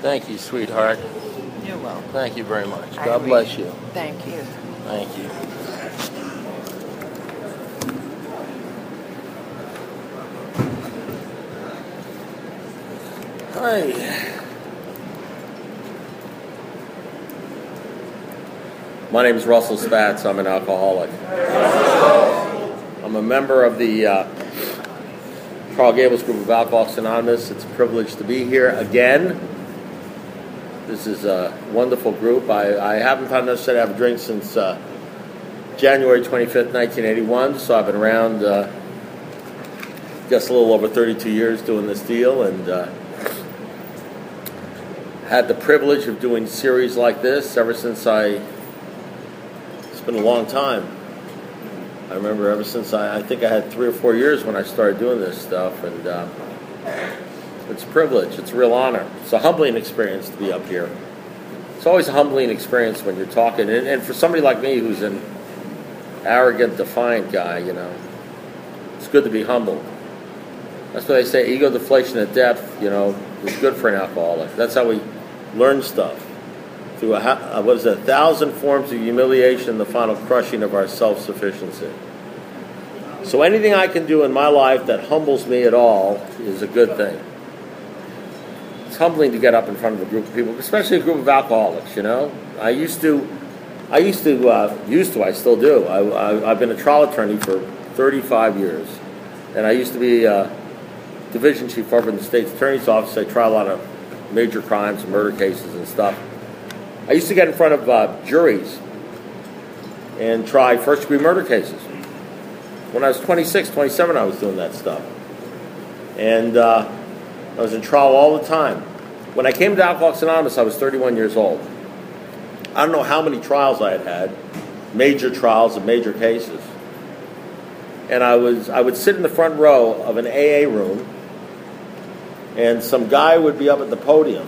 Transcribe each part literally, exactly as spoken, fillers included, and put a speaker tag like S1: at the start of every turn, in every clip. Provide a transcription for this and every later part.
S1: Thank you, sweetheart.
S2: You're welcome.
S1: Thank you very much.
S2: I
S1: God
S2: really-
S1: bless you.
S2: Thank you.
S1: Thank you. Hi. My name is Russell Spatz. I'm an alcoholic. I'm a member of the uh, Carl Gables group of Alcoholics Anonymous. It's a privilege to be here again. This is a wonderful group. I, I haven't found necessary to have a drink since uh, January twenty-fifth, nineteen eighty-one, so I've been around uh, just a little over thirty-two years doing this deal, and uh, had the privilege of doing series like this ever since I, it's been a long time. I remember ever since I, I think I had three or four years when I started doing this stuff, and uh, it's a privilege. It's a real honor. It's a humbling experience to be up here. It's always a humbling experience when you're talking, and, and for somebody like me who's an arrogant, defiant guy, you know, it's good to be humbled. That's why they say ego deflation at depth, you know, is good for an alcoholic. That's how we learn stuff. Through a, uh, what is it, a thousand forms of humiliation, the final crushing of our self-sufficiency. So anything I can do in my life that humbles me at all is a good thing. It's humbling to get up in front of a group of people, especially a group of alcoholics, you know. I used to, I used to, uh, used to, I still do. I, I, I've been a trial attorney for thirty-five years. And I used to be uh, division chief over in the state's attorney's office. I try a lot of major crimes and murder cases and stuff. I used to get in front of uh, juries and try first-degree murder cases. When I was twenty-six, twenty-seven, I was doing that stuff. And uh, I was in trial all the time. When I came to Alcoholics Anonymous, I was thirty-one years old. I don't know how many trials I had had, major trials and major cases. And I was I would sit in the front row of an A A room, and some guy would be up at the podium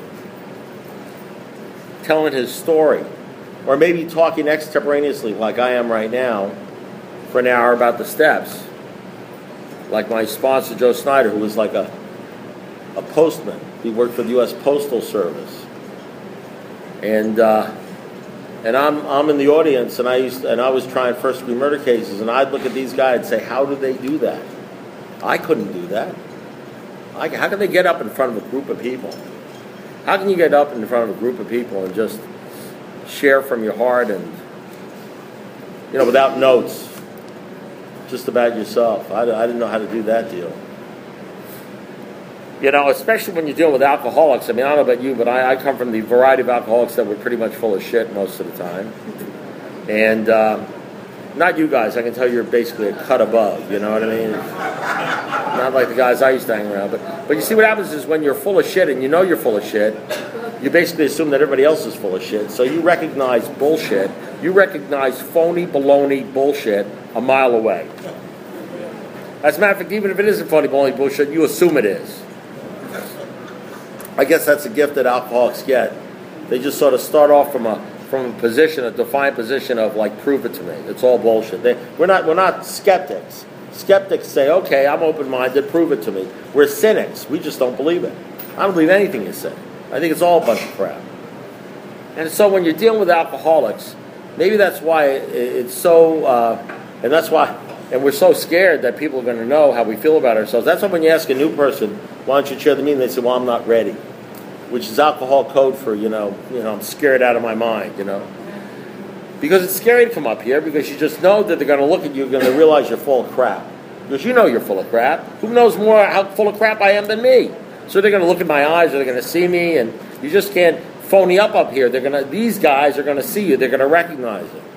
S1: telling his story, or maybe talking extemporaneously like I am right now for an hour about the steps, like my sponsor Joe Snyder, who was like a a postman. He worked for the U S Postal Service, and uh, and I'm I'm in the audience, and I used to, and I was trying first degree murder cases, and I'd look at these guys and say, how do they do that? I couldn't do that. I, how can they get up in front of a group of people? How can you get up in front of a group of people and just share from your heart and, you know, without notes, just about yourself? I, I didn't know how to do that deal. You know, especially when you're dealing with alcoholics. I mean, I don't know about you, but I, I come from the variety of alcoholics that were pretty much full of shit most of the time. And uh, not you guys. I can tell you're basically a cut above, you know what I mean? Not like the guys I used to hang around. But, but you see what happens is when you're full of shit and you know you're full of shit, you basically assume that everybody else is full of shit. So you recognize bullshit. You recognize phony, baloney bullshit a mile away. As a matter of fact, even if it isn't phony, baloney bullshit, you assume it is. I guess that's a gift that alcoholics get. They just sort of start off from a from a position, a defiant position of like, prove it to me. It's all bullshit. They, we're not we're not skeptics. Skeptics say, okay, I'm open-minded, prove it to me. We're cynics. We just don't believe it. I don't believe anything you say. I think it's all a bunch of crap. And so when you're dealing with alcoholics, maybe that's why it's so, uh, and that's why, and we're so scared that people are going to know how we feel about ourselves. That's why when you ask a new person, why don't you chair the meeting, they say, well, I'm not ready. Which is alcohol code for, you know, you know, I'm scared out of my mind, you know. Because it's scary to come up here, because you just know that they're going to look at you and going to realize you're full of crap. Because you know you're full of crap. Who knows more how full of crap I am than me? So they're going to look in my eyes, or they're going to see me, and you just can't phony up up here. They're going to. These guys are going to see you. They're going to recognize it.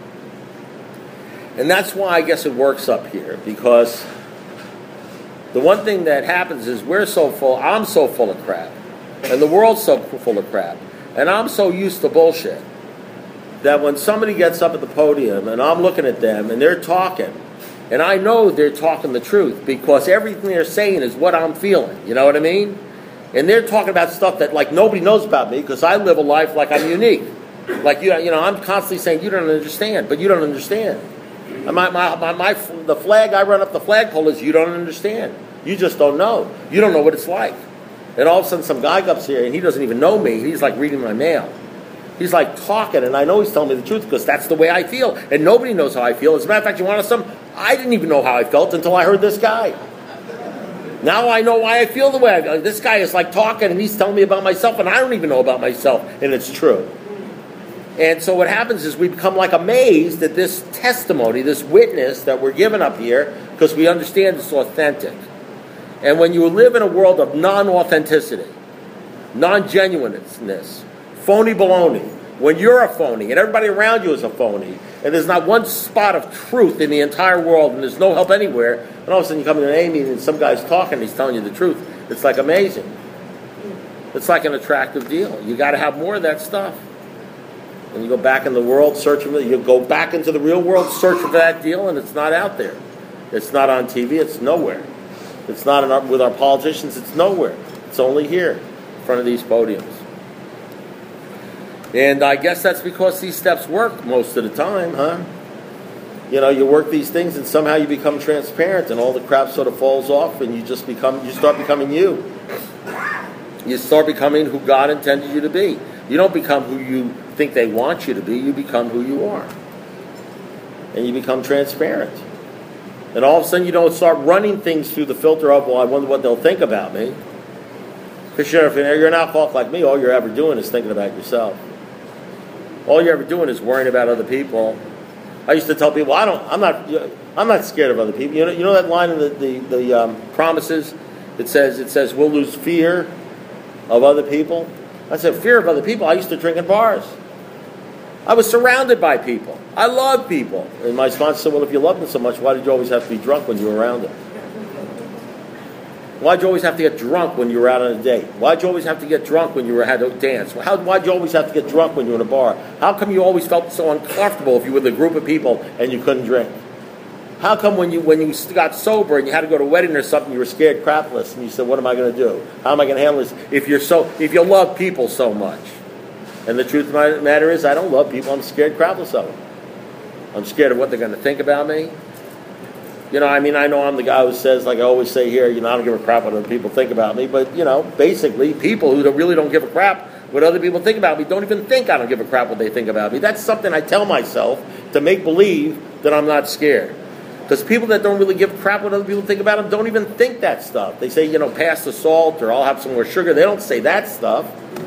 S1: And that's why I guess it works up here, because the one thing that happens is we're so full, I'm so full of crap, and the world's so full of crap, and I'm so used to bullshit, that when somebody gets up at the podium and I'm looking at them and they're talking, and I know they're talking the truth because everything they're saying is what I'm feeling, you know what I mean? And they're talking about stuff that like nobody knows about me because I live a life like I'm unique. Like, you you know, I'm constantly saying, you don't understand, but you don't understand. And my, my, my, my, the flag I run up the flagpole is, you don't understand. You just don't know. You don't know what it's like. And all of a sudden some guy comes here and he doesn't even know me. He's like reading my mail. He's like talking, and I know he's telling me the truth because that's the way I feel. And nobody knows how I feel. As a matter of fact, you want to know something? I didn't even know how I felt until I heard this guy. Now I know why I feel the way I feel. This guy is like talking, and he's telling me about myself, and I don't even know about myself, and it's true. And so what happens is we become like amazed at this testimony, this witness that we're given up here, because we understand it's authentic. And when you live in a world of non-authenticity, non-genuineness, phony baloney, when you're a phony and everybody around you is a phony, and there's not one spot of truth in the entire world, and there's no help anywhere, and all of a sudden you come to an A meeting and some guy's talking and he's telling you the truth, it's like amazing. It's like an attractive deal. You got to have more of that stuff. And you go back in the world searching for it, you go back into the real world searching for that deal, and it's not out there. It's not on T V, it's nowhere. It's not in our, with our politicians, it's nowhere. It's only here, in front of these podiums. And I guess that's because these steps work most of the time, huh? You know, you work these things and somehow you become transparent and all the crap sort of falls off and you just become, you start becoming you. You start becoming who God intended you to be. You don't become who you think they want you to be, you become who you are. And you become transparent. And all of a sudden you don't start running things through the filter of, well, I wonder what they'll think about me. Because you're, if you're an alcoholic like me, all you're ever doing is thinking about yourself. All you're ever doing is worrying about other people. I used to tell people, I don't, I'm not, I'm not scared of other people. You know, you know that line in the the, the um, promises? It says, it says, we'll lose fear of other people. I said, fear of other people. I used to drink in bars. I was surrounded by people. I love people. And my sponsor said, well, if you love them so much, why did you always have to be drunk when you were around them? Why'd you always have to get drunk when you were out on a date? Why'd you always have to get drunk when you were had a dance? How, why'd you always have to get drunk when you were in a bar? How come you always felt so uncomfortable if you were with a group of people and you couldn't drink? How come when you when you got sober and you had to go to a wedding or something, you were scared crapless and you said, what am I going to do? How am I going to handle this? If you're so, if you love people so much. And the truth of the matter is, I don't love people. I'm scared crapless of them. I'm scared of what they're going to think about me. You know, I mean, I know I'm the guy who says, like I always say here, you know, I don't give a crap what other people think about me. But, you know, basically, people who don't, really don't give a crap what other people think about me don't even think I don't give a crap what they think about me. That's something I tell myself to make believe that I'm not scared. Because people that don't really give a crap what other people think about them don't even think that stuff. They say, you know, pass the salt or I'll have some more sugar. They don't say that stuff.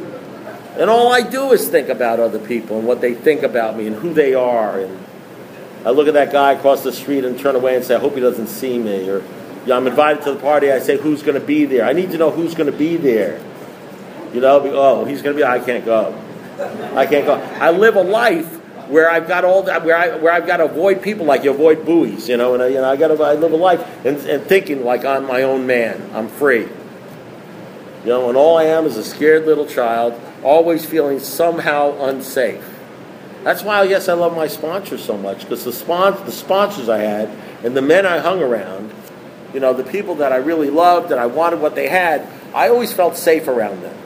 S1: And all I do is think about other people and what they think about me and who they are. And I look at that guy across the street and turn away and say, I hope he doesn't see me. Or, you know, I'm invited to the party, I say, who's going to be there? I need to know who's going to be there. You know, oh, he's going to be, I can't go. I can't go. I live a life where I've got all that, where I where I've got to avoid people like you avoid buoys, you know, and I, you know, I got to I live a life and, and thinking like I'm my own man. I'm free. You know, and all I am is a scared little child, always feeling somehow unsafe. That's why I guess I love my sponsors so much, because the spon- the sponsors I had and the men I hung around, you know, the people that I really loved, that I wanted what they had, I always felt safe around them.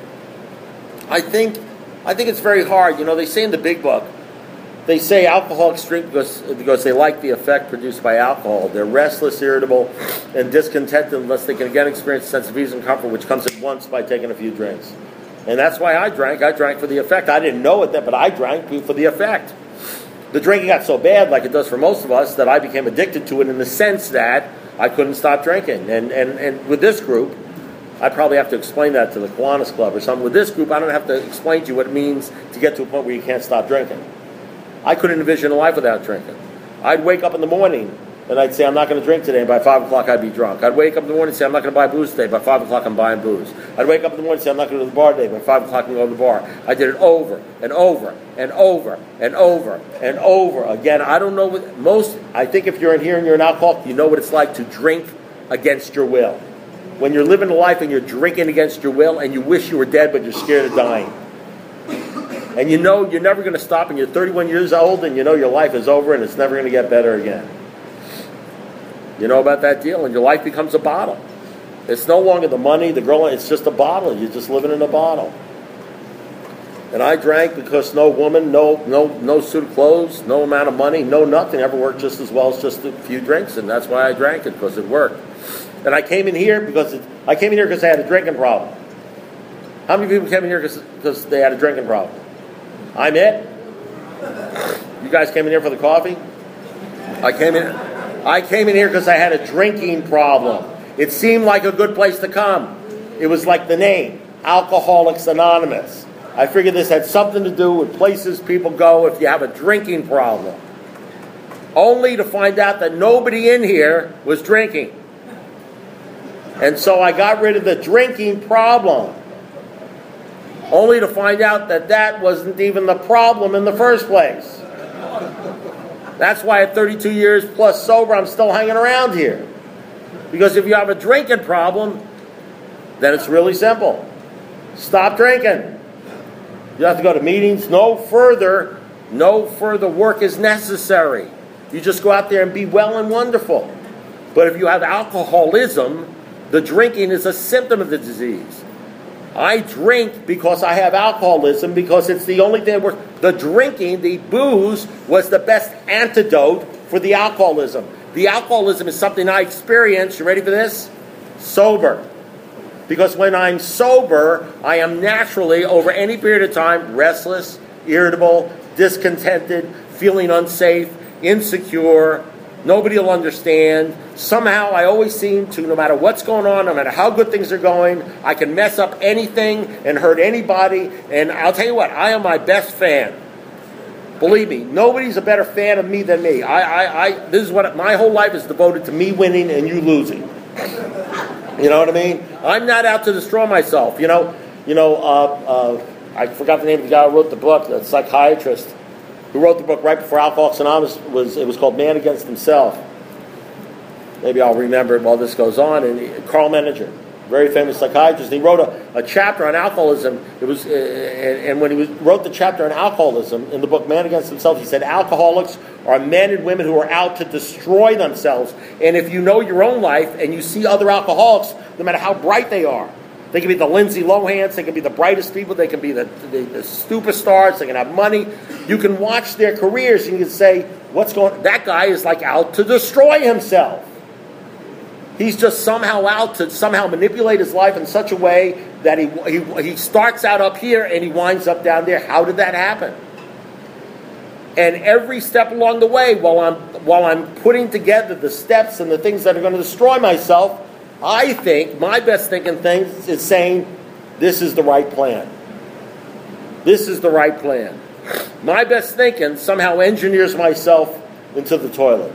S1: I think I think it's very hard. You know, they say in the Big Book, they say alcoholics drink because, because they like the effect produced by alcohol. They're restless, irritable, and discontented unless they can again experience a sense of ease and comfort, which comes at once by taking a few drinks. And that's why I drank. I drank for the effect. I didn't know it then, but I drank for the effect. The drinking got so bad, like it does for most of us, that I became addicted to it in the sense that I couldn't stop drinking. And and, and with this group, I probably have to explain that to the Kiwanis Club or something. With this group, I don't have to explain to you what it means to get to a point where you can't stop drinking. I couldn't envision a life without drinking. I'd wake up in the morning and I'd say, I'm not going to drink today, and by five o'clock I'd be drunk. I'd wake up in the morning and say, I'm not going to buy booze today, by five o'clock I'm buying booze. I'd wake up in the morning and say, I'm not going to go to the bar today, by five o'clock I'm going to the bar. I did it over and over and over and over and over again. I don't know what, most, I think if you're in here and you're an alcoholic, you know what it's like to drink against your will. When you're living a life and you're drinking against your will and you wish you were dead but you're scared of dying. And you know you're never going to stop and you're thirty-one years old and you know your life is over and it's never going to get better again. You know about that deal, and your life becomes a bottle. It's no longer the money, the girl, it's just a bottle. You're just living in a bottle. And I drank because no woman, no no no suit of clothes, no amount of money, no nothing ever worked just as well as just a few drinks, and that's why I drank it, because it worked. And I came in here because it, I came in here because I had a drinking problem. How many people came in here because they had a drinking problem? I'm it. You guys came in here for the coffee? I came in. I came in here because I had a drinking problem. It seemed like a good place to come. It was like the name, Alcoholics Anonymous. I figured this had something to do with places people go if you have a drinking problem. Only to find out that nobody in here was drinking. And so I got rid of the drinking problem. Only to find out that that wasn't even the problem in the first place. That's why at thirty-two years plus sober, I'm still hanging around here. Because if you have a drinking problem, then it's really simple. Stop drinking. You have to go to meetings. No further, no further work is necessary. You just go out there and be well and wonderful. But if you have alcoholism, the drinking is a symptom of the disease. I drink because I have alcoholism, because it's the only thing that works. The drinking, the booze, was the best antidote for the alcoholism. The alcoholism is something I experience, you ready for this? Sober. Because when I'm sober, I am naturally, over any period of time, restless, irritable, discontented, feeling unsafe, insecure. Nobody will understand. Somehow I always seem to, no matter what's going on, no matter how good things are going, I can mess up anything and hurt anybody. And I'll tell you what, I am my best fan. Believe me, nobody's a better fan of me than me. I, I, I this is what my whole life is devoted to: me winning and you losing. You know what I mean? I'm not out to destroy myself. You know, you know. Uh, uh, I forgot the name of the guy who wrote the book, the psychiatrist who wrote the book right before Alcoholics Anonymous. Was it was called Man Against Himself. Maybe I'll remember it while this goes on. And he, Carl Menninger, very famous psychiatrist, he wrote a, a chapter on alcoholism. It was, uh, and, and when he was, wrote the chapter on alcoholism in the book Man Against Himself, he said alcoholics are men and women who are out to destroy themselves. And if you know your own life and you see other alcoholics, no matter how bright they are, they can be the Lindsay Lohans, they can be the brightest people, they can be the, the, the superstars, they can have money. You can watch their careers and you can say, what's going, that guy is like out to destroy himself. He's just somehow out to somehow manipulate his life in such a way that he, he he starts out up here and he winds up down there. How did that happen? And every step along the way, while I'm while I'm putting together the steps and the things that are going to destroy myself, I think my best thinking thing is saying, this is the right plan. This is the right plan. My best thinking somehow engineers myself into the toilet.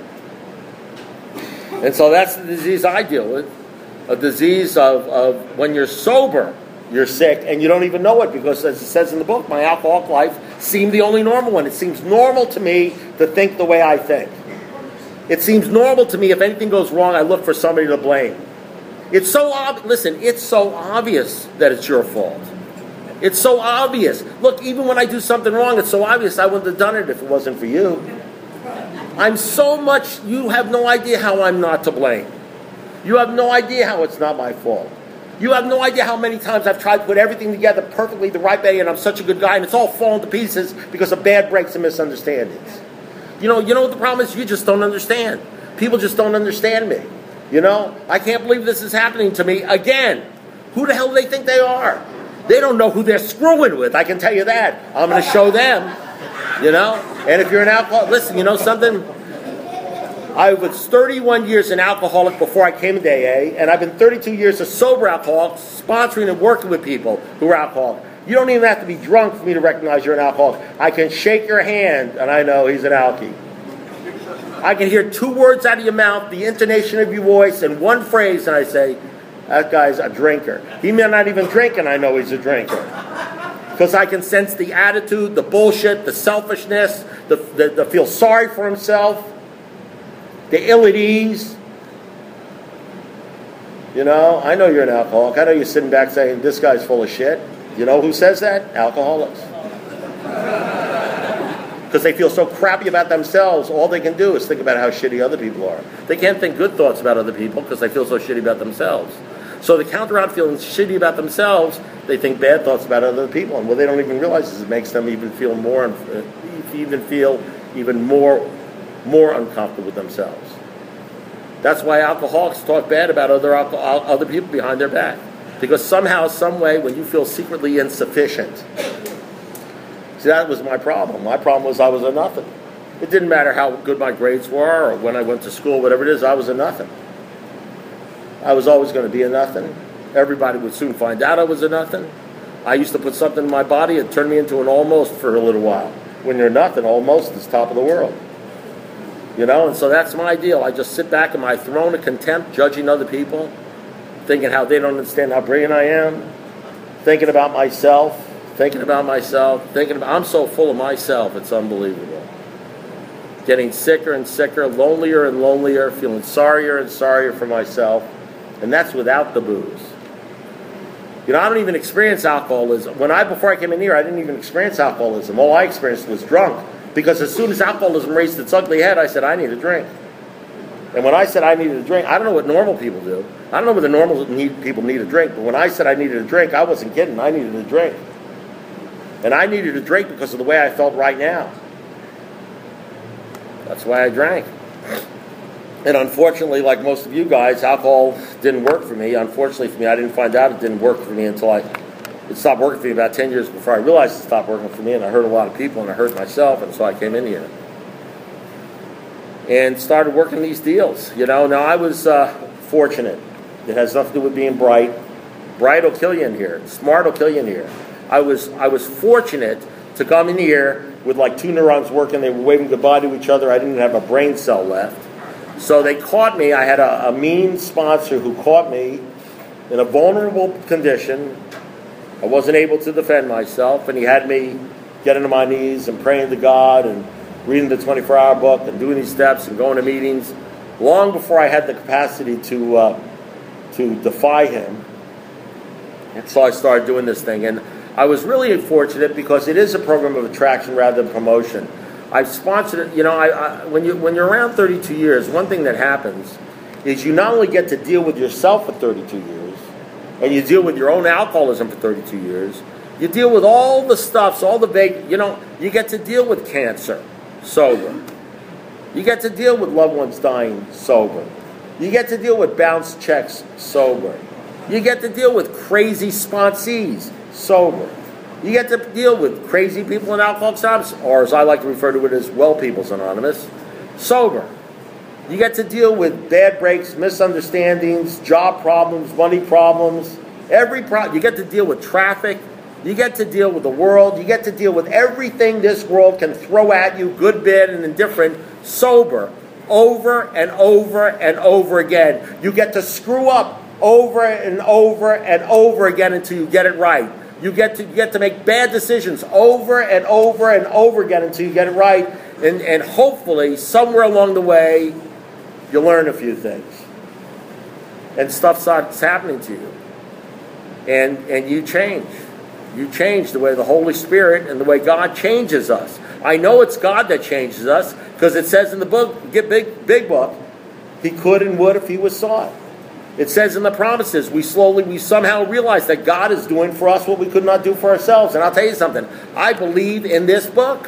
S1: And so that's the disease I deal with. A disease of, of when you're sober, you're sick, and you don't even know it, because as it says in the book, my alcoholic life seemed the only normal one. It seems normal to me to think the way I think. It seems normal to me, if anything goes wrong, I look for somebody to blame. It's so obvious. Listen, it's so obvious that it's your fault. It's so obvious. Look, even when I do something wrong, it's so obvious I wouldn't have done it if it wasn't for you. I'm so much, you have no idea how I'm not to blame. You have no idea how it's not my fault. You have no idea how many times I've tried to put everything together perfectly the right way, and I'm such a good guy, and it's all falling to pieces because of bad breaks and misunderstandings. You know, you know what the problem is? You just don't understand. People just don't understand me. You know? I can't believe this is happening to me again. Who the hell do they think they are? They don't know who they're screwing with, I can tell you that. I'm going to show them. You know? And if you're an alcoholic, listen, you know something? I was thirty-one years an alcoholic before I came into A A, and I've been thirty-two years a sober alcoholic, sponsoring and working with people who are alcoholic. You don't even have to be drunk for me to recognize you're an alcoholic. I can shake your hand, and I know he's an alkie. I can hear two words out of your mouth, the intonation of your voice, and one phrase, and I say, that guy's a drinker. He may not even drink, and I know he's a drinker. Because I can sense the attitude, the bullshit, the selfishness, the, the, the feel sorry for himself, the ill at ease. You know, I know you're an alcoholic. I know you're sitting back saying, this guy's full of shit. You know who says that? Alcoholics. Because they feel so crappy about themselves, all they can do is think about how shitty other people are. They can't think good thoughts about other people because they feel so shitty about themselves. So to counter out feeling shitty about themselves, they think bad thoughts about other people, and what they don't even realize is it makes them even feel more, uh, even feel even more, more uncomfortable with themselves. That's why alcoholics talk bad about other alcohol, other people behind their back. Because somehow, some way, when you feel secretly insufficient, see, that was my problem. My problem was I was a nothing. It didn't matter how good my grades were or when I went to school, whatever it is, I was a nothing. I was always going to be a nothing. Everybody would soon find out I was a nothing. I used to put something in my body and turn me into an almost for a little while. When you're nothing, almost is top of the world. You know, and so that's my deal. I just sit back in my throne of contempt, judging other people, thinking how they don't understand how brilliant I am, thinking about myself, thinking about myself, thinking about, I'm so full of myself, it's unbelievable. Getting sicker and sicker, lonelier and lonelier, feeling sorrier and sorrier for myself, and that's without the booze. You know, I don't even experience alcoholism. When I, before I came in here, I didn't even experience alcoholism. All I experienced was drunk. Because as soon as alcoholism raised its ugly head, I said, I need a drink. And when I said I needed a drink, I don't know what normal people do. I don't know whether normal need, people need a drink. But when I said I needed a drink, I wasn't kidding. I needed a drink. And I needed a drink because of the way I felt right now. That's why I drank. And unfortunately, like most of you guys, alcohol didn't work for me. Unfortunately for me, I didn't find out it didn't work for me until I, it stopped working for me about ten years before I realized it stopped working for me. And I hurt a lot of people and I hurt myself. And so I came in here and started working these deals. You know, now I was uh, fortunate. It has nothing to do with being bright. Bright will kill you in here. Smart will kill you in here. I was I was fortunate to come in here with like two neurons working. They were waving goodbye to each other. I didn't have a brain cell left. So they caught me. I had a, a mean sponsor who caught me in a vulnerable condition. I wasn't able to defend myself, and he had me getting on my knees and praying to God and reading the twenty-four hour book and doing these steps and going to meetings long before I had the capacity to uh, to defy him. And so I started doing this thing. And I was really fortunate because it is a program of attraction rather than promotion. I've sponsored it. You know, I, I, when, you, when you're around thirty-two years, one thing that happens is you not only get to deal with yourself for thirty-two years, and you deal with your own alcoholism for thirty-two years, you deal with all the stuffs, all the vague, you know, you get to deal with cancer sober. You get to deal with loved ones dying sober. You get to deal with bounce checks sober. You get to deal with crazy sponsees sober. You get to deal with crazy people in Alcoholics Anonymous, or as I like to refer to it as Well People's Anonymous, sober. You get to deal with bad breaks, misunderstandings, job problems, money problems, every problem. You get to deal with traffic. You get to deal with the world. You get to deal with everything this world can throw at you, good, bad, and indifferent, sober, over and over and over again. You get to screw up over and over and over again until you get it right. You get to you get to make bad decisions over and over and over again until you get it right. And, and hopefully, somewhere along the way, you learn a few things. And stuff starts happening to you. And, and you change. You change the way the Holy Spirit and the way God changes us. I know it's God that changes us because it says in the book, get big, big book, He could and would if He was sought. It says in the promises, we slowly, we somehow realize that God is doing for us what we could not do for ourselves. And I'll tell you something, I believe in this book.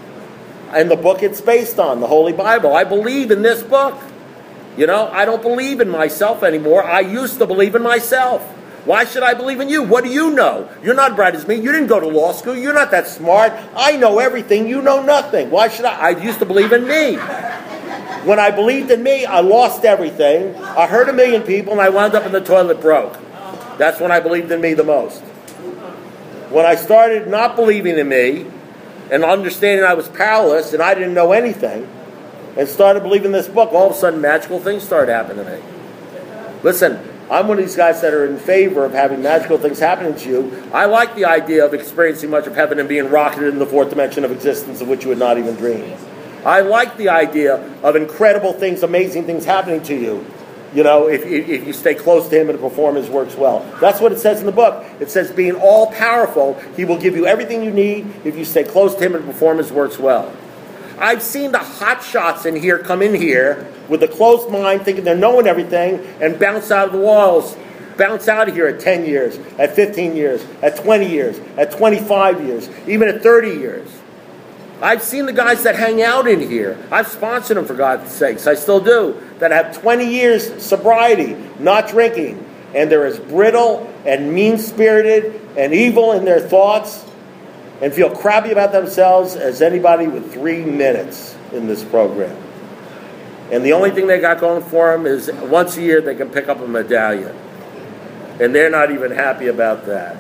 S1: And the book it's based on, the Holy Bible. I believe in this book. You know, I don't believe in myself anymore. I used to believe in myself. Why should I believe in you? What do you know? You're not bright as me. You didn't go to law school. You're not that smart. I know everything. You know nothing. Why should I? I used to believe in me. When I believed in me, I lost everything. I hurt a million people, and I wound up in the toilet broke. That's when I believed in me the most. When I started not believing in me and understanding I was powerless and I didn't know anything and started believing this book, all of a sudden magical things started happening to me. Listen, I'm one of these guys that are in favor of having magical things happening to you. I like the idea of experiencing much of heaven and being rocketed in the fourth dimension of existence of which you had not even dreamed. I like the idea of incredible things, amazing things happening to you. You know, if, if, if you stay close to Him and perform His works well. That's what it says in the book. It says being all-powerful, He will give you everything you need if you stay close to Him and perform His works well. I've seen the hot shots in here come in here with a closed mind, thinking they're knowing everything, and bounce out of the walls. Bounce out of here at ten years, at fifteen years, at twenty years, at twenty-five years, even at thirty years. I've seen the guys that hang out in here. I've sponsored them, for God's sakes. I still do. That have twenty years sobriety, not drinking. And they're as brittle and mean-spirited and evil in their thoughts and feel crappy about themselves as anybody with three minutes in this program. And the only thing they got going for them is once a year they can pick up a medallion. And they're not even happy about that.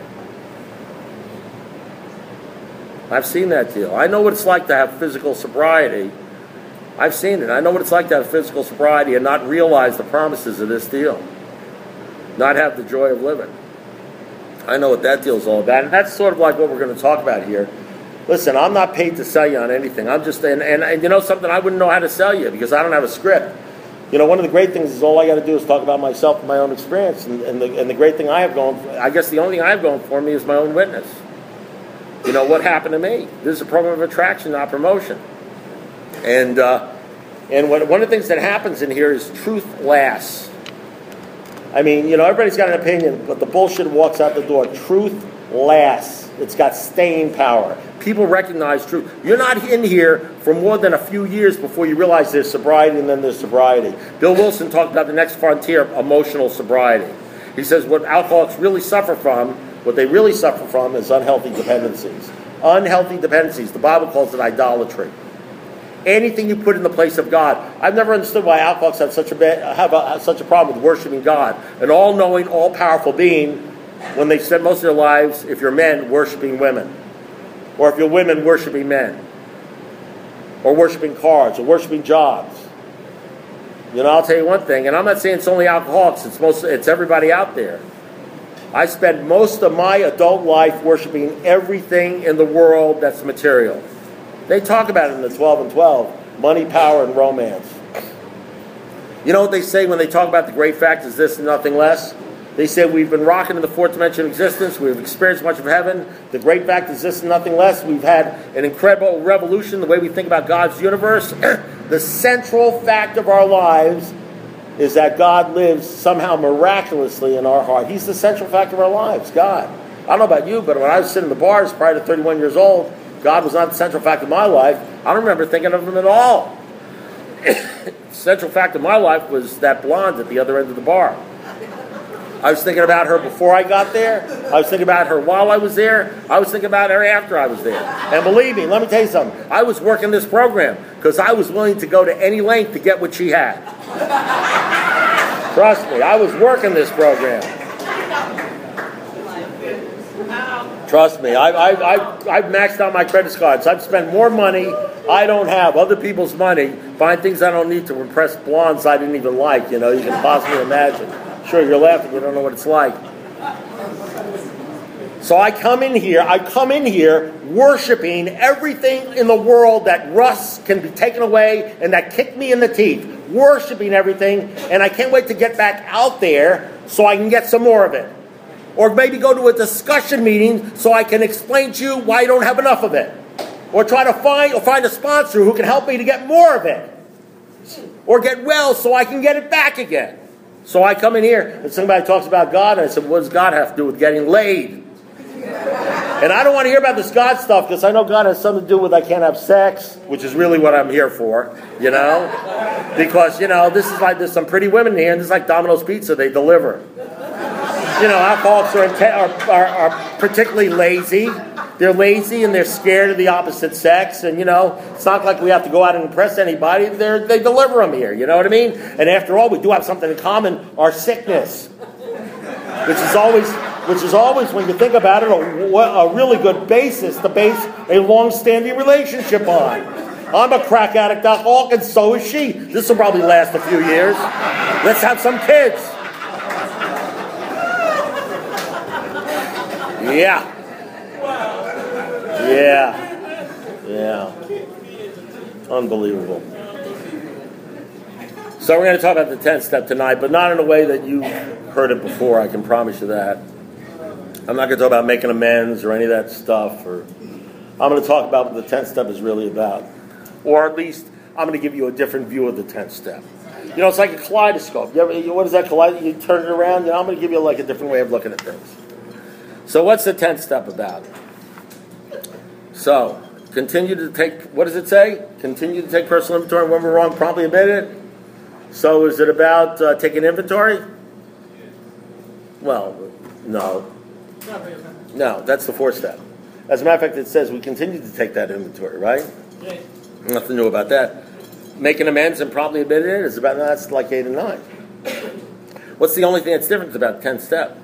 S1: I've seen that deal. I know what it's like to have physical sobriety. I've seen it. I know what it's like to have physical sobriety and not realize the promises of this deal. Not have the joy of living. I know what that deal's all about. And that's sort of like what we're going to talk about here. Listen, I'm not paid to sell you on anything. I'm just, and, and, and you know something, I wouldn't know how to sell you because I don't have a script. You know, one of the great things is all I got to do is talk about myself and my own experience. And, and, the, and the great thing I have going, I guess the only thing I have going for me is my own witness. You know, what happened to me? This is a program of attraction, not promotion. And uh, and what, one of the things that happens in here is truth lasts. I mean, you know, everybody's got an opinion, but the bullshit walks out the door. Truth lasts. It's got staying power. People recognize truth. You're not in here for more than a few years before you realize there's sobriety and then there's sobriety. Bill Wilson talked about the next frontier of emotional sobriety. He says what alcoholics really suffer from, what they really suffer from is unhealthy dependencies. Unhealthy dependencies. The Bible calls it idolatry. Anything you put in the place of God. I've never understood why alcoholics have such a bad, have a, such a problem with worshiping God, an all-knowing, all-powerful being, when they spend most of their lives, if you're men, worshiping women, or if you're women, worshiping men, or worshiping cars, or worshiping jobs. You know, I'll tell you one thing, and I'm not saying it's only alcoholics. It's most, it's everybody out there. I spent most of my adult life worshiping everything in the world that's material. They talk about it in the twelve and twelve, money, power, and romance. You know what they say when they talk about the great fact is this and nothing less? They say we've been rocking in the fourth dimension of existence. We've experienced much of heaven. The great fact is this and nothing less. We've had an incredible revolution the way we think about God's universe. The central fact of our lives is that God lives somehow miraculously in our heart. He's the central fact of our lives, God. I don't know about you, but when I was sitting in the bars prior to thirty-one years old, God was not the central fact of my life. I don't remember thinking of him at all. The central fact of my life was that blonde at the other end of the bar. I was thinking about her before I got there. I was thinking about her while I was there. I was thinking about her after I was there. And believe me, let me tell you something. I was working this program because I was willing to go to any length to get what she had. Trust me, I was working this program. Trust me, I've, I've, I've, I've maxed out my credit cards. I've spent more money I don't have, other people's money, buying things I don't need to impress blondes I didn't even like. You know, you can possibly imagine. Sure, you're laughing, you don't know what it's like. So I come in here, I come in here worshiping everything in the world that rust can be taken away and that kicked me in the teeth. Worshiping everything, and I can't wait to get back out there so I can get some more of it. Or maybe go to a discussion meeting so I can explain to you why you don't have enough of it. Or try to find or find a sponsor who can help me to get more of it. Or get well so I can get it back again. So I come in here and somebody talks about God and I said, what does God have to do with getting laid? And I don't want to hear about this God stuff because I know God has something to do with I can't have sex, which is really what I'm here for, you know? Because, you know, this is like, there's some pretty women here and this is like Domino's Pizza, they deliver. You know, alcoholics are, are, are, are particularly lazy. They're lazy and they're scared of the opposite sex. And, you know, it's not like we have to go out and impress anybody. They're, they deliver them here, you know what I mean? And after all, we do have something in common, our sickness. Which is always, which is always when you think about it, a, a really good basis to base a long-standing relationship on. I'm a crack addict alcoholic and so is she. This will probably last a few years. Let's have some kids. Yeah. Yeah. Yeah. Unbelievable. So we're going to talk about the tenth step tonight, but not in a way that you heard it before, I can promise you that. I'm not going to talk about making amends or any of that stuff. Or I'm going to talk about what the tenth step is really about. Or at least I'm going to give you a different view of the tenth step. You know, it's like a kaleidoscope. You ever, what is that kaleidoscope? You turn it around, you know, I'm going to give you like a different way of looking at things. So what's the tenth step about? So, continue to take, what does it say? Continue to take personal inventory. When we're wrong, promptly admit it. So is it about uh, taking inventory? Well, no. No, that's the fourth step. As a matter of fact, it says we continue to take that inventory, right?
S2: Yeah.
S1: Nothing new about that. Making amends and promptly admitting it is about, that's like eight and nine. What's the only thing that's different about the tenth step?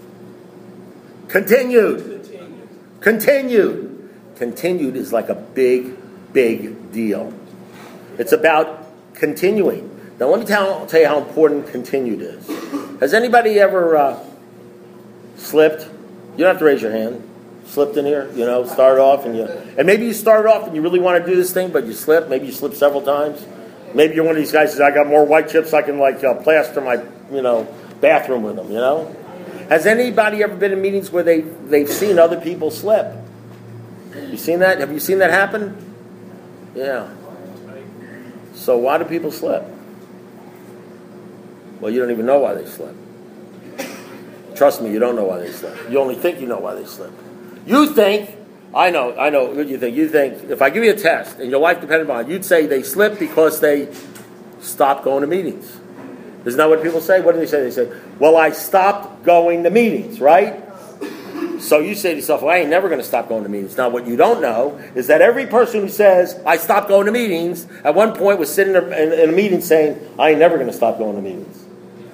S1: Continued. Continued. Continued is like a big, big deal. It's about continuing. Now let me tell, tell you how important continued is. Has anybody ever uh, slipped? You don't have to raise your hand. Slipped in here, you know, started off and you, and maybe you started off and you really want to do this thing, but you slipped. Maybe you slipped several times. Maybe you're one of these guys who says, I got more white chips, I can like uh, plaster my, you know, bathroom with them, you know. Has anybody ever been in meetings where they, they've seen other people slip? You seen that? Have you seen that happen? Yeah. So why do people slip? Well, you don't even know why they slip. Trust me, you don't know why they slip. You only think you know why they slip. You think, I know, I know what you think. You think, if I give you a test and your life depended on it, you'd say they slipped because they stopped going to meetings. Isn't that what people say? What do they say? They say, well, I stopped going to meetings, right? So you say to yourself, well, I ain't never going to stop going to meetings. Now, what you don't know is that every person who says, I stopped going to meetings, at one point was sitting in a, in a meeting saying, I ain't never going to stop going to meetings.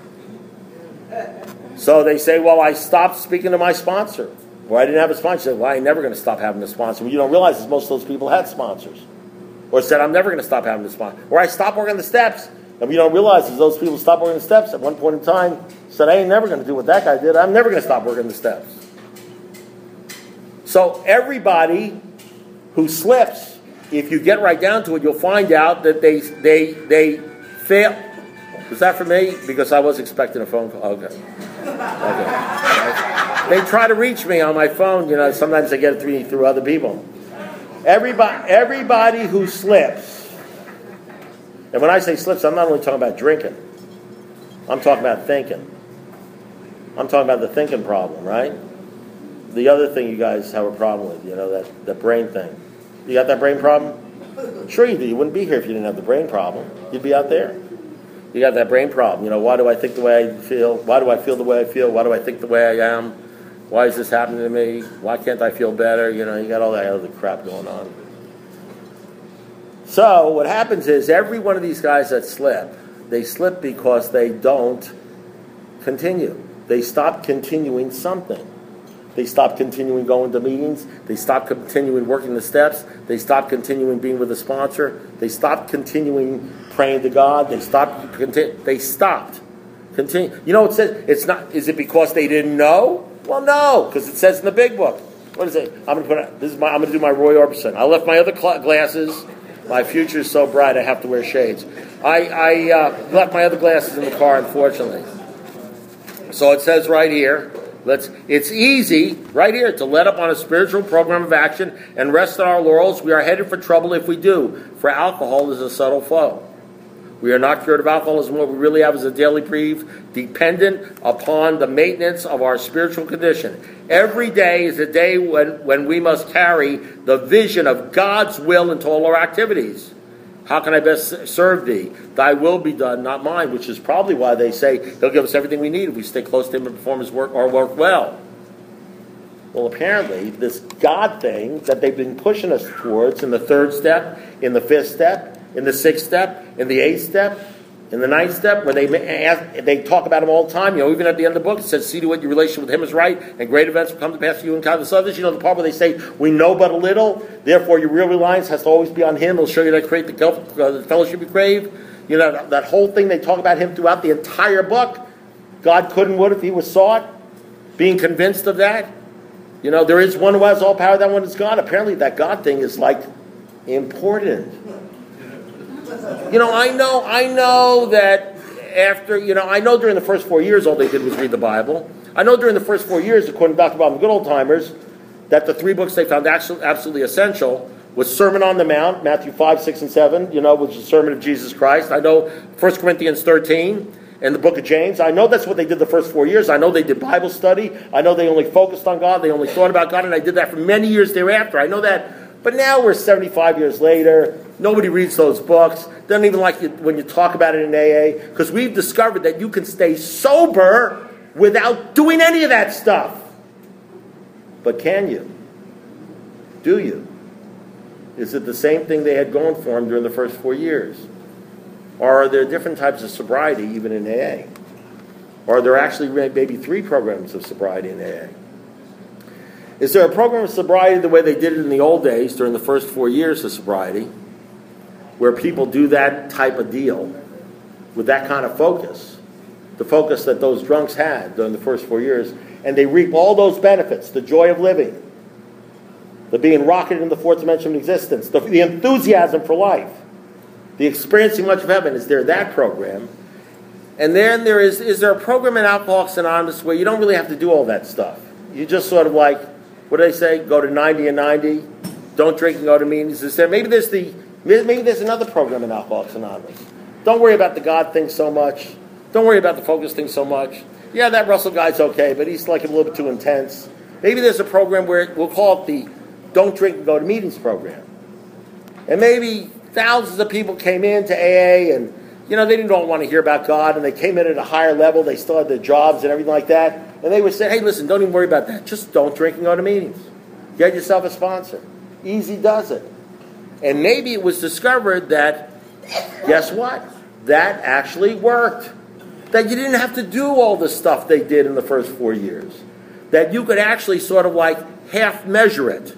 S1: So they say, well, I stopped speaking to my sponsor. Or I didn't have a sponsor. Well, I ain't never going to stop having a sponsor. Well, you don't realize is most of those people had sponsors. Or said, I'm never going to stop having a sponsor. Or I stopped working the steps. And you don't realize is those people stopped working the steps at one point in time, said, I ain't never going to do what that guy did. I'm never going to stop working the steps. So everybody who slips, if you get right down to it, you'll find out that they they they fail. Was that for me? Because I was expecting a phone call. Okay. Okay. They try to reach me on my phone. You know, sometimes I get it through, through other people. Everybody, everybody who slips, and when I say slips, I'm not only talking about drinking. I'm talking about thinking. I'm talking about the thinking problem, right? The other thing you guys have a problem with, you know, that, that brain thing. You got that brain problem? Sure you do. You wouldn't be here if you didn't have the brain problem. You'd be out there. You got that brain problem. You know, why do I think the way I feel? Why do I feel the way I feel? Why do I think the way I am? Why is this happening to me? Why can't I feel better? You know, you got all that other crap going on. So what happens is every one of these guys that slip, they slip because they don't continue. They stop continuing something. They stop continuing going to meetings. They stop continuing working the steps. They stop continuing being with a sponsor. They stop continuing praying to God. They stopped. Continu- they stopped. Continue. You know, it says it's not. Is it because they didn't know? Well, no, because it says in the big book. What is it? I'm going to put. This is my. I'm going to do my Roy Orbison. I left my other cl- glasses. My future is so bright, I have to wear shades. I, I uh, left my other glasses in the car, unfortunately. So it says right here. Let's, it's easy, right here, to let up on a spiritual program of action and rest on our laurels. We are headed for trouble if we do, for alcohol is a subtle foe. We are not cured of alcoholism. What we really have is a daily brief dependent upon the maintenance of our spiritual condition. Every day is a day when, when we must carry the vision of God's will into all our activities. How can I best serve thee? Thy will be done, not mine, which is probably why they say he'll give us everything we need if we stay close to him and perform his work or work well. Well, apparently, this God thing that they've been pushing us towards in the third step, in the fifth step, in the sixth step, in the eighth step, in the ninth step, where they ask, they talk about him all the time. You know, even at the end of the book, it says, see to what your relation with him is right, and great events will come to pass to you and countless others. You know, the part where they say, we know but a little, therefore your real reliance has to always be on him. He'll show you that create the, uh, the fellowship you crave. You know, that, that whole thing, they talk about him throughout the entire book. God couldn't, would if he was sought. Being convinced of that. You know, there is one who has all power, that one is God. Apparently that God thing is like important. You know, I know, I know that after, you know, I know during the first four years all they did was read the Bible. I know during the first four years, according to Doctor Bob and the Good Old Timers, that the three books they found absolutely essential was Sermon on the Mount, Matthew five, six, and seven, you know, which is the sermon of Jesus Christ. I know First Corinthians thirteen and the book of James. I know that's what they did the first four years. I know they did Bible study. I know they only focused on God. They only thought about God, and I did that for many years thereafter. I know that. But now we're seventy-five years later. Nobody reads those books. Doesn't even like you when you talk about it in A A. Because we've discovered that you can stay sober without doing any of that stuff. But can you? Do you? Is it the same thing they had going for them during the first four years? Or are there different types of sobriety even in A A? Or are there actually maybe three programs of sobriety in A A? Is there a program of sobriety the way they did it in the old days during the first four years of sobriety, where people do that type of deal with that kind of focus, the focus that those drunks had during the first four years, and they reap all those benefits, the joy of living, the being rocketed in the fourth dimension of existence, the, the enthusiasm for life, the experiencing much of heaven? Is there that program? And then there is, is there a program in Alcoholics Anonymous where you don't really have to do all that stuff? You just sort of like, what do they say? Go to ninety and ninety. Don't drink and go to meetings. Is there, maybe there's the maybe there's another program in Alcoholics Anonymous. Don't worry about the God thing so much. Don't worry about the focus thing so much. Yeah, that Russell guy's okay, but he's like a little bit too intense. Maybe there's a program where we'll call it the Don't Drink and Go to Meetings program. And maybe thousands of people came into A A and, you know, they didn't want to hear about God, and they came in at a higher level. They still had their jobs and everything like that. And they would say, hey, listen, don't even worry about that. Just don't drink and go to meetings. Get yourself a sponsor. Easy does it. And maybe it was discovered that, guess what? That actually worked. That you didn't have to do all the stuff they did in the first four years. That you could actually sort of like half measure it.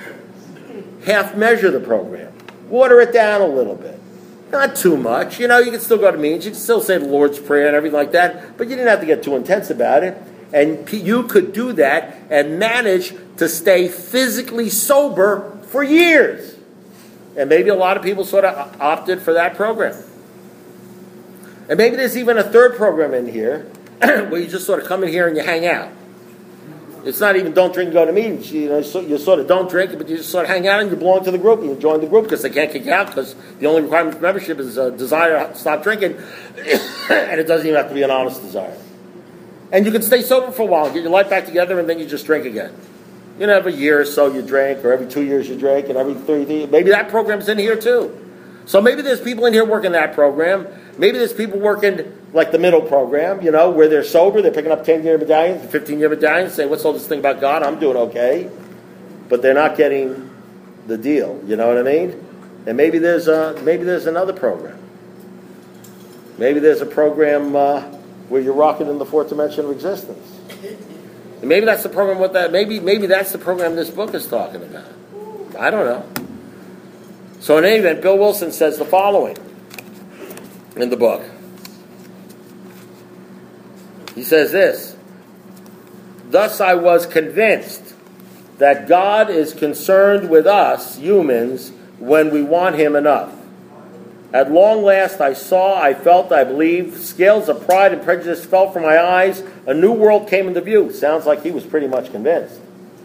S1: Half measure the program. Water it down a little bit. Not too much. You know, you can still go to meetings. You can still say the Lord's Prayer and everything like that. But you didn't have to get too intense about it. And you could do that and manage to stay physically sober for years. And maybe a lot of people sort of opted for that program. And maybe there's even a third program in here where you just sort of come in here and you hang out. It's not even don't drink and go to meetings. You know, so you sort of don't drink, but you just sort of hang out and you belong to the group and you join the group because they can't kick you out because the only requirement for membership is a desire to stop drinking, and it doesn't even have to be an honest desire. And you can stay sober for a while and get your life back together, and then you just drink again. You know, every year or so you drink, or every two years you drink, and every three, maybe that program's in here too. So maybe there's people in here working that program. Maybe there's people working like the middle program, you know, where they're sober, they're picking up ten-year medallions, fifteen-year medallions, saying, what's all this thing about God? I'm doing okay. But they're not getting the deal, you know what I mean? And maybe there's a, maybe there's another program. Maybe there's a program uh, where you're rocking in the fourth dimension of existence. And maybe that's the program what that maybe maybe that's the program this book is talking about. I don't know. So in any event, Bill Wilson says the following in the book. He says this: thus I was convinced that God is concerned with us humans when we want him enough. At long last I saw, I felt, I believed, scales of pride and prejudice fell from my eyes, a new world came into view. Sounds like he was pretty much convinced.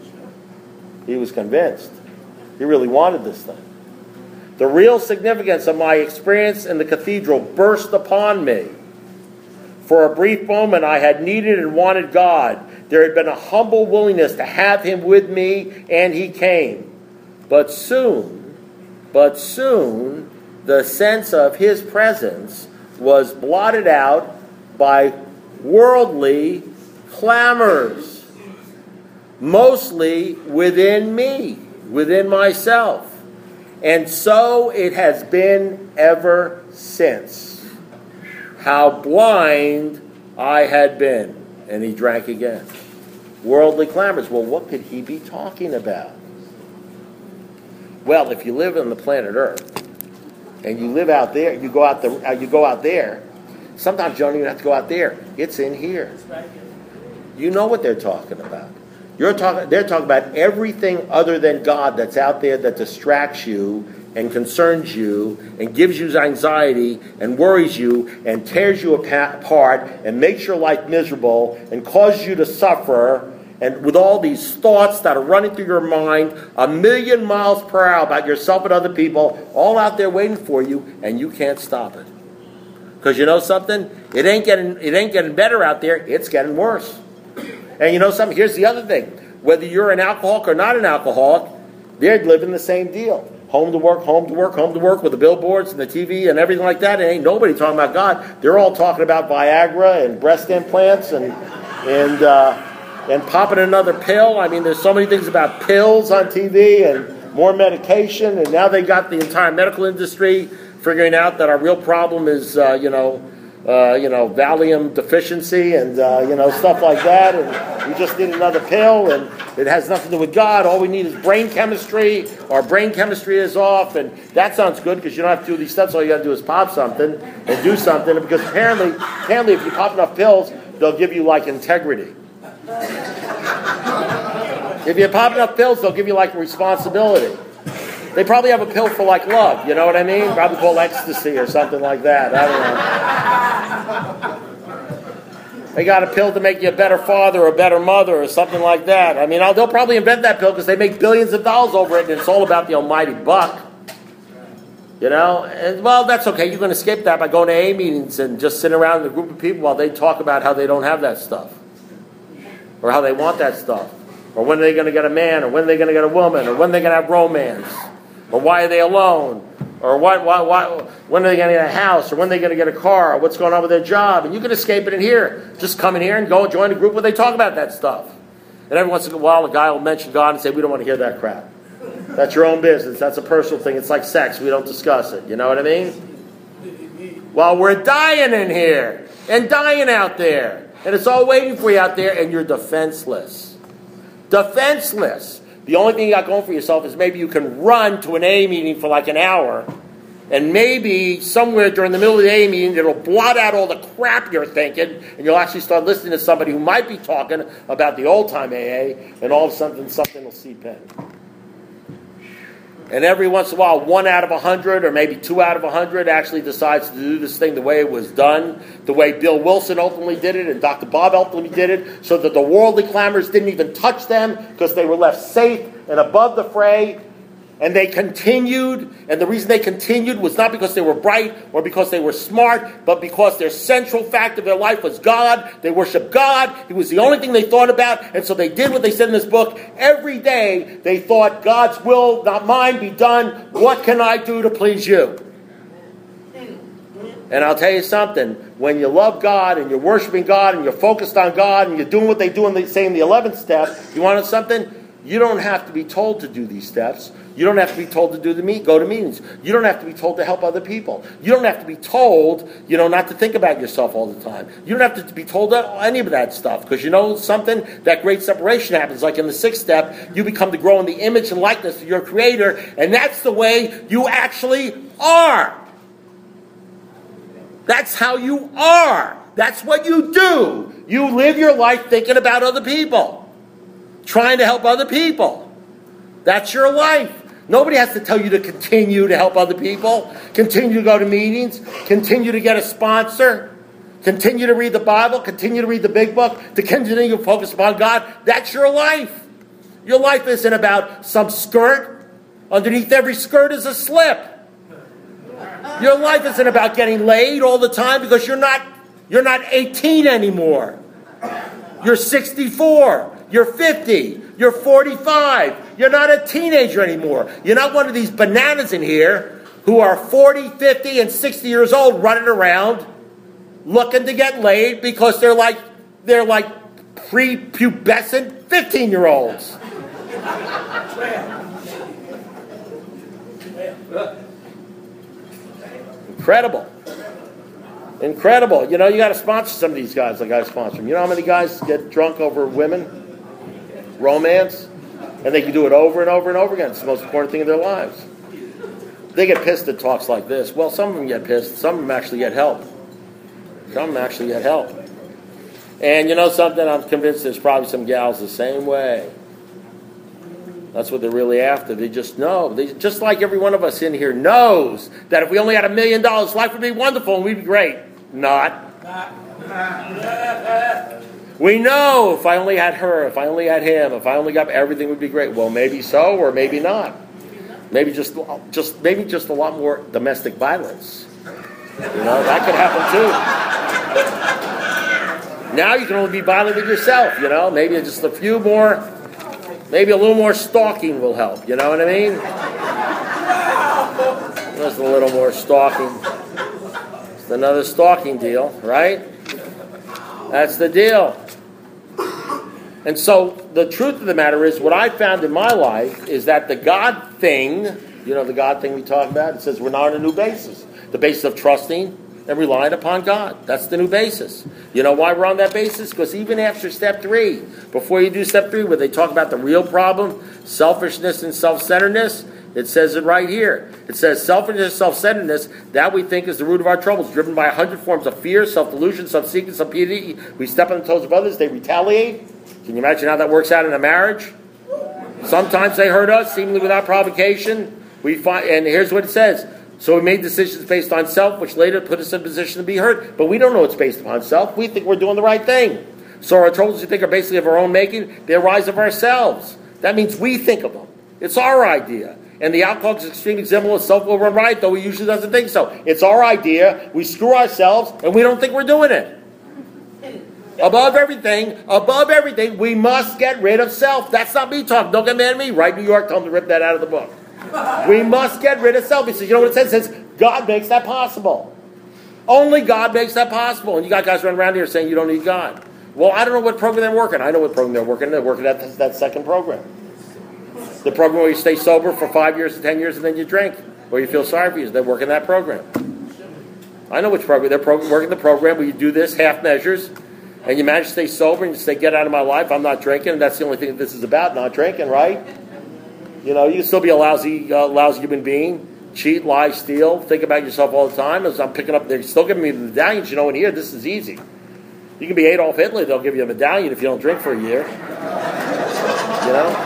S1: He was convinced. He really wanted this thing. The real significance of my experience in the cathedral burst upon me. For a brief moment I had needed and wanted God. There had been a humble willingness to have him with me, and he came. But soon, but soon, the sense of his presence was blotted out by worldly clamors, mostly within me, within myself. And so it has been ever since. How blind I had been. And he drank again. Worldly clamors. Well, what could he be talking about? Well, if you live on the planet Earth, and you live out there, you go out the, uh, you go out there. Sometimes you don't even have to go out there. It's in here. You know what they're talking about. You're talking. They're talking about everything other than God that's out there that distracts you and concerns you and gives you anxiety and worries you and tears you apart and makes your life miserable and causes you to suffer. And with all these thoughts that are running through your mind, a million miles per hour about yourself and other people, all out there waiting for you, and you can't stop it. Because you know something? It ain't getting it ain't getting better out there. It's getting worse. And you know something? Here's the other thing. Whether you're an alcoholic or not an alcoholic, they're living the same deal. Home to work, home to work, home to work with the billboards and the T V and everything like that. And ain't nobody talking about God. They're all talking about Viagra and breast implants and and uh, and popping another pill. I mean, there's so many things about pills on T V and more medication, and now they got the entire medical industry figuring out that our real problem is, uh, you know, uh, you know, Valium deficiency and, uh, you know, stuff like that. And we just need another pill, and it has nothing to do with God. All we need is brain chemistry. Our brain chemistry is off, and that sounds good because you don't have to do these steps. All you got to do is pop something and do something. Because apparently, apparently, if you pop enough pills, they'll give you like integrity. If you pop enough pills, they'll give you like responsibility. They probably have a pill for like love, you know what I mean? Probably called ecstasy or something like that. I don't know. They got a pill to make you a better father or a better mother or something like that. I mean, I'll, they'll probably invent that pill because they make billions of dollars over it, and it's all about the almighty buck. You know? And, well, that's okay. You can escape that by going to A A meetings and just sitting around in a group of people while they talk about how they don't have that stuff. Or how they want that stuff. Or when are they going to get a man? Or when are they going to get a woman? Or when are they going to have romance? Or why are they alone? Or why, why, why, when are they going to get a house? Or when are they going to get a car? Or what's going on with their job? And you can escape it in here. Just come in here and go join a group where they talk about that stuff. And every once in a while, a guy will mention God and say, we don't want to hear that crap. That's your own business. That's a personal thing. It's like sex. We don't discuss it. You know what I mean? Well, we're dying in here. And dying out there. And it's all waiting for you out there. And you're defenseless. Defenseless. The only thing you got going for yourself is maybe you can run to an A meeting for like an hour, and maybe somewhere during the middle of the A meeting it'll blot out all the crap you're thinking, and you'll actually start listening to somebody who might be talking about the old-time A A, and all of a sudden something will seep in. And every once in a while, one out of a hundred, or maybe two out of a hundred, actually decides to do this thing the way it was done, the way Bill Wilson ultimately did it, and Doctor Bob ultimately did it, so that the worldly clamors didn't even touch them, because they were left safe and above the fray. And they continued, and the reason they continued was not because they were bright or because they were smart, but because their central fact of their life was God. They worshiped God. He was the only thing they thought about, and so they did what they said in this book. Every day they thought, God's will, not mine, be done. What can I do to please you? And I'll tell you something, when you love God and you're worshiping God and you're focused on God and you're doing what they do in the, say in the eleventh step, you want something? You don't have to be told to do these steps. You don't have to be told to do the meet, go to meetings. You don't have to be told to help other people. You don't have to be told, you know, not to think about yourself all the time. You don't have to be told any of that stuff, because you know something, that great separation happens. Like in the sixth step, you become to grow in the image and likeness of your Creator, and that's the way you actually are. That's how you are. That's what you do. You live your life thinking about other people, trying to help other people. That's your life. Nobody has to tell you to continue to help other people, continue to go to meetings, continue to get a sponsor, continue to read the Bible, continue to read the big book, to continue to focus upon God. That's your life. Your life isn't about some skirt. Underneath every skirt is a slip. Your life isn't about getting laid all the time, because you're not, you're not eighteen anymore. You're sixty-four. You're fifty. You're forty-five. You're not a teenager anymore. You're not one of these bananas in here who are forty, fifty, and sixty years old running around looking to get laid because they're like they're like prepubescent fifteen-year-olds. Incredible. Incredible. You know, you got to sponsor some of these guys like I sponsor them. You know how many guys get drunk over women? Romance? And they can do it over and over and over again. It's the most important thing in their lives. They get pissed at talks like this. Well, some of them get pissed. Some of them actually get help. Some of them actually get help. And you know something? I'm convinced there's probably some gals the same way. That's what they're really after. They just know. They, just like every one of us in here knows that if we only had a million dollars, life would be wonderful and we'd be great. Not. We know if I only had her, if I only had him, if I only got everything would be great. Well, maybe so, or maybe not. Maybe just, just maybe just a lot more domestic violence. You know, that could happen too. Now you can only be violent with yourself. You know, maybe just a few more. Maybe a little more stalking will help. You know what I mean? Just a little more stalking. It's another stalking deal, right? That's the deal. And so the truth of the matter is, what I found in my life is that the God thing, you know the God thing we talk about, it says we're now on a new basis. The basis of trusting and relying upon God. That's the new basis. You know why we're on that basis? Because even after step three, before you do step three, where they talk about the real problem, selfishness and self-centeredness, it says it right here. It says selfishness, self-centeredness, that we think is the root of our troubles, driven by a hundred forms of fear, self-delusion, self-seeking, self-piety. We step on the toes of others, they retaliate. Can you imagine how that works out in a marriage? Sometimes they hurt us, seemingly without provocation. We find, and here's what it says. So we made decisions based on self, which later put us in a position to be hurt. But we don't know it's based upon self. We think we're doing the right thing. So our troubles, we think, are basically of our own making. They arise of ourselves. That means we think of them. It's our idea. And the alcoholic's extreme example of self will run right, though he usually doesn't think so. It's our idea. We screw ourselves, and we don't think we're doing it. Above everything, above everything, we must get rid of self. That's not me talking. Don't get mad at me. Write New York, tell them to rip that out of the book. We must get rid of self. He says, you know what it says? It says, God makes that possible. Only God makes that possible. And you got guys running around here saying you don't need God. Well, I don't know what program they're working. I know what program they're working. They're working at that, that second program. The program where you stay sober for five years to ten years and then you drink. Or you feel sorry for you. They're working that program. I know which program. They're pro- working the program where you do this, half measures, and you manage to stay sober and you say, get out of my life, I'm not drinking. And that's the only thing that this is about, not drinking, right? You know, you can still be a lousy, uh, lousy human being. Cheat, lie, steal. Think about yourself all the time. As I'm picking up, they're still giving me the medallions. You know, in here, this is easy. You can be Adolf Hitler. They'll give you a medallion if you don't drink for a year. You know?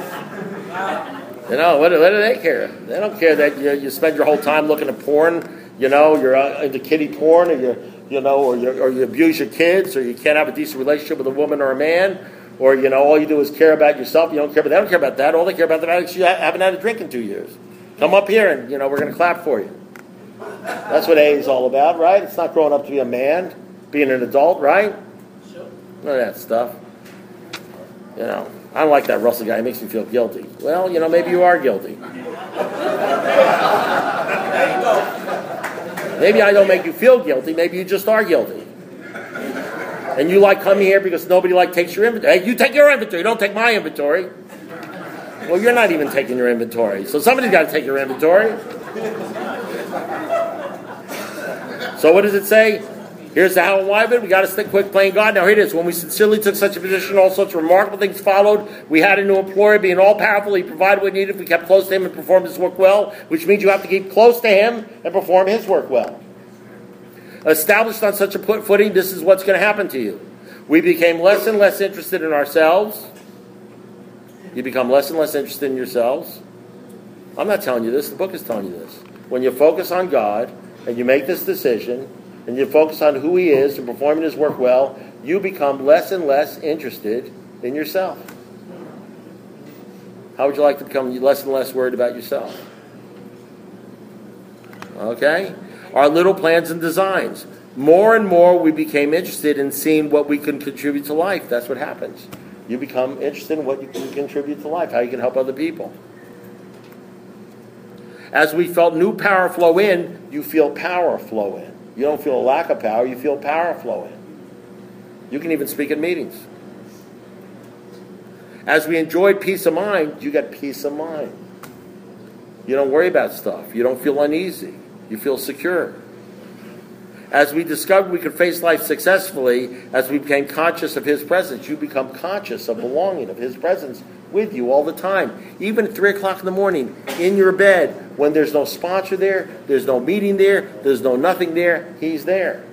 S1: You know, what, what do they care? They don't care that you, you spend your whole time looking at porn. You know, you're uh, into kiddie porn, or you, you know, or you, or you abuse your kids, or you can't have a decent relationship with a woman or a man. Or, you know, all you do is care about yourself. You don't care about, they don't care about that. All they care about the fact is you haven't had a drink in two years. Come up here and, you know, we're going to clap for you. That's what A is all about, right? It's not growing up to be a man, being an adult, right? None of that stuff. You know, I don't like that Russell guy. He makes me feel guilty. Well, you know, maybe you are guilty. Maybe I don't make you feel guilty. Maybe you just are guilty. And you like coming here because nobody like takes your inventory. Hey, you take your inventory. Don't take my inventory. Well, you're not even taking your inventory. So somebody's got to take your inventory. So what does it say? Here's the how and why of it. We got to stick quick playing God. Now here it is. When we sincerely took such a position, all sorts of remarkable things followed. We had a new employer, being all-powerful. He provided what we needed if we kept close to him and performed his work well, which means you have to keep close to him and perform his work well. Established on such a footing, this is what's going to happen to you. We became less and less interested in ourselves. You become less and less interested in yourselves. I'm not telling you this. The book is telling you this. When you focus on God and you make this decision and you focus on who he is and performing his work well, you become less and less interested in yourself. How would you like to become less and less worried about yourself? Okay? Our little plans and designs. More and more we became interested in seeing what we can contribute to life. That's what happens. You become interested in what you can contribute to life, how you can help other people. As we felt new power flow in, you feel power flow in. You don't feel a lack of power, you feel power flow in. You can even speak at meetings. As we enjoyed peace of mind, you get peace of mind. You don't worry about stuff. You don't feel uneasy. You feel secure. As we discovered we could face life successfully, as we became conscious of his presence, you become conscious of belonging, of his presence with you all the time. Even at three o'clock in the morning, in your bed, when there's no sponsor there, there's no meeting there, there's no nothing there, he's there.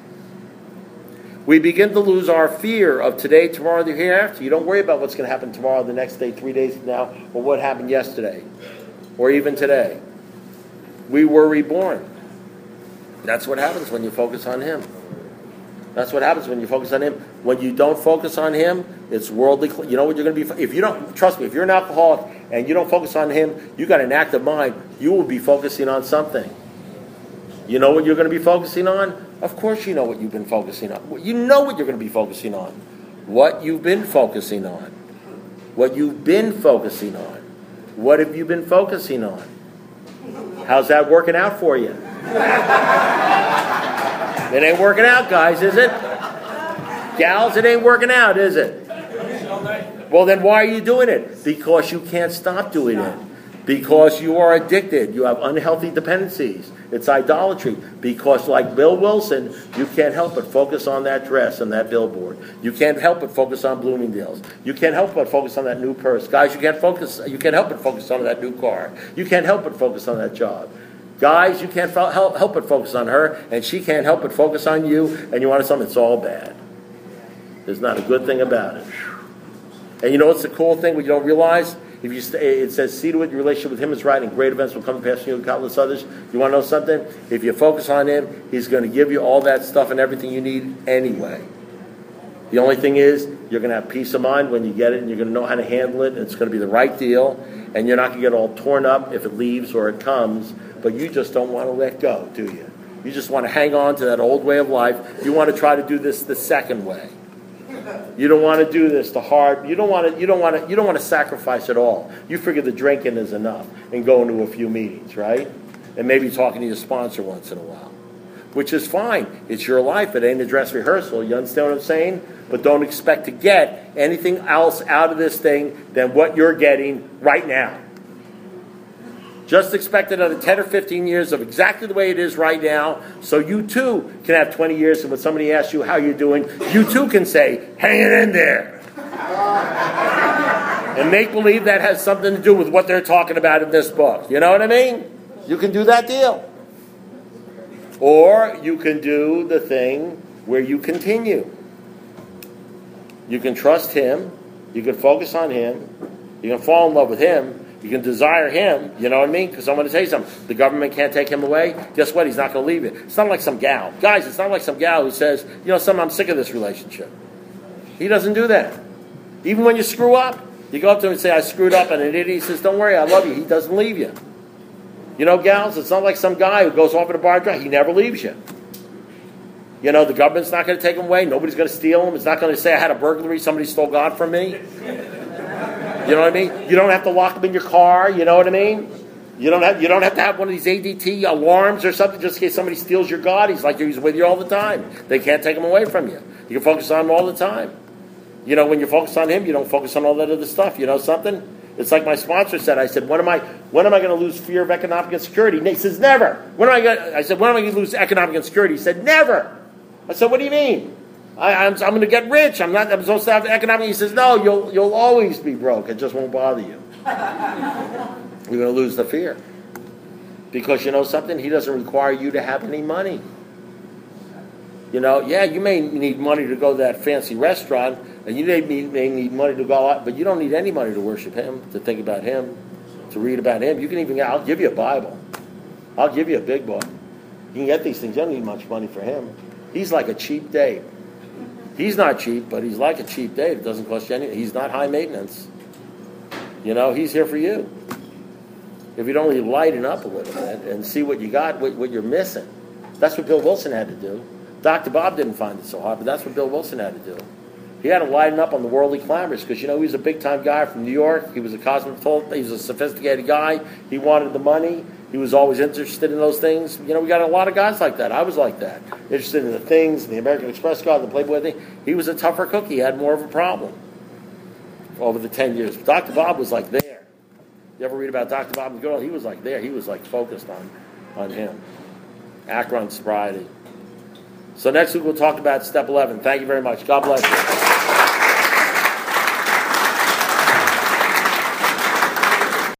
S1: We begin to lose our fear of today, tomorrow, the hereafter. You don't worry about what's going to happen tomorrow, the next day, three days from now, or what happened yesterday, or even today. We were reborn. That's what happens when you focus on him. That's what happens when you focus on him. When you don't focus on him, it's worldly. You know what you're going to be. If you don't, trust me, if you're an alcoholic and you don't focus on him, you got an active mind. You will be focusing on something. You know what you're going to be focusing on? Of course, you know what you've been focusing on. You know what you're going to be focusing on. What you've been focusing on. What you've been focusing on. What have you been focusing on? How's that working out for you? It ain't working out, guys, is it? Gals, it ain't working out, is it?
S2: all night.
S1: Well, then why are you doing it? Because you can't stop doing it. Because you are addicted. You have unhealthy dependencies. It's idolatry. Because like Bill Wilson, you can't help but focus on that dress and that billboard. You can't help but focus on Bloomingdale's. You can't help but focus on that new purse. Guys, you can't focus. You can't help but focus on that new car. You can't help but focus on that job. Guys, you can't help, help but focus on her, and she can't help but focus on you, and you want something, it's all bad. There's not a good thing about it. And you know what's the cool thing what you don't realize? If you stay, it says, see to it, your relationship with him is right, and great events will come to pass in you and countless others. You want to know something? If you focus on him, he's going to give you all that stuff and everything you need anyway. The only thing is, you're going to have peace of mind when you get it, and you're going to know how to handle it, and it's going to be the right deal, and you're not going to get all torn up if it leaves or it comes, but you just don't want to let go, do you? You just want to hang on to that old way of life. You want to try to do this the second way. You don't want to do this the hard. You don't want to. You don't want to. You don't want to sacrifice at all. You figure the drinking is enough and going to a few meetings, right? And maybe talking to your sponsor once in a while, which is fine. It's your life. It ain't a dress rehearsal. You understand what I'm saying? But don't expect to get anything else out of this thing than what you're getting right now. Just expect another ten or fifteen years of exactly the way it is right now, so you too can have twenty years, and when somebody asks you how you're doing, you too can say, hanging in there. And make believe that has something to do with what they're talking about in this book. You know what I mean? You can do that deal. Or you can do the thing where you continue. You can trust him. You can focus on him. You can fall in love with him. You can desire him, you know what I mean? Because I'm going to tell you something. The government can't take him away. Guess what? He's not going to leave it. It's not like some gal. Guys, it's not like some gal who says, you know something, I'm sick of this relationship. He doesn't do that. Even when you screw up, you go up to him and say, I screwed up, and an idiot he says, don't worry, I love you. He doesn't leave you. You know, gals, it's not like some guy who goes off at a bar and drink. He never leaves you. You know, the government's not going to take him away. Nobody's going to steal him. It's not going to say, I had a burglary, somebody stole God from me. You know what I mean? You don't have to lock them in your car. You know what I mean? You don't have you don't have to have one of these A D T alarms or something just in case somebody steals your God. He's like he's with you all the time. They can't take him away from you. You can focus on him all the time. You know, when you focus on him, you don't focus on all that other stuff. You know something? It's like my sponsor said. I said, when am I when am I going to lose fear of economic insecurity? And he says, never. When am I going? I said, when am I going to lose economic insecurity? He said, never. I said, what do you mean? I, I'm, I'm going to get rich. I'm not. I'm supposed to have economic. He says, no, you'll you'll always be broke. It just won't bother you. You're going to lose the fear. Because you know something? He doesn't require you to have any money. You know, yeah, you may need money to go to that fancy restaurant, and you may, may need money to go out, but you don't need any money to worship him, to think about him, to read about him. You can even, I'll give you a Bible. I'll give you a big book. You can get these things. You don't need much money for him. He's like a cheap date. He's not cheap, but he's like a cheap date. It doesn't cost you anything. He's not high maintenance. You know, he's here for you. If you'd only lighten up a little bit and see what you got, what, what you're missing. That's what Bill Wilson had to do. Doctor Bob didn't find it so hard, but that's what Bill Wilson had to do. He had to lighten up on the worldly clamors because, you know, he was a big-time guy from New York. He was a cosmopolitan. He was a sophisticated guy. He wanted the money. He was always interested in those things. You know, we got a lot of guys like that. I was like that. Interested in the things, the American Express card, the Playboy thing. He was a tougher cookie. He had more of a problem over the ten years. But Doctor Bob was like there. You ever read about Doctor Bob and the girl? He was like there. He was like focused on, on him. Akron sobriety. So next week we'll talk about step eleven. Thank you very much. God bless you.